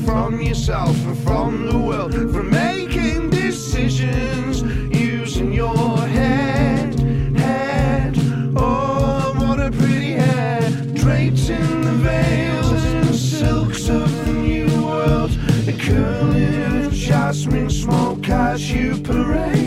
from yourself and from the world, from making decisions using your head. Oh, what a pretty head, draped in the veils and silks of the new world, a curling of jasmine smoke as you parade.